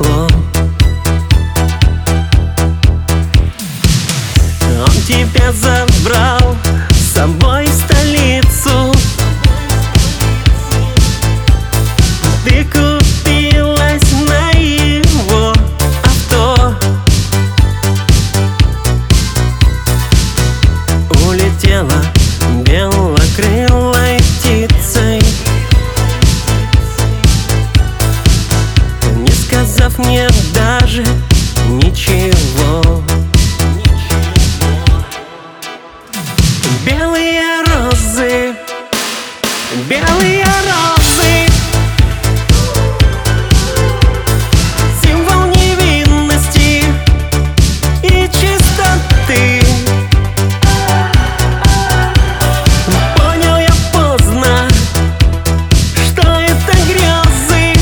стекло. Он тебя забрал с собой в столицу. Ты купилась на его авто. Улетела белокрылой птицей, не сказав мне даже ничего. Белые розы, белые розы, символ невинности и чистоты. Понял я поздно, что это грезы.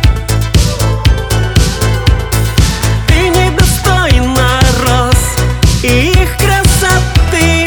Ты недостойна роз и их красоты.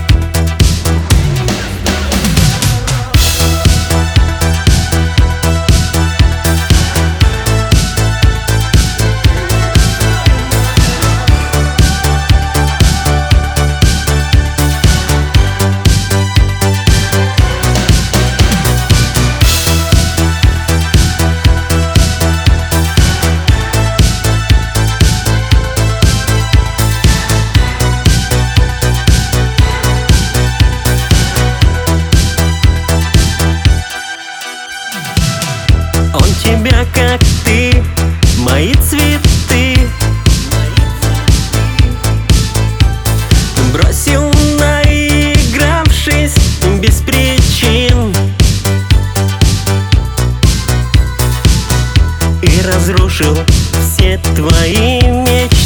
Он тебя, как ты, мои цветы, бросил, наигравшись без причин, и разрушил все твои мечты.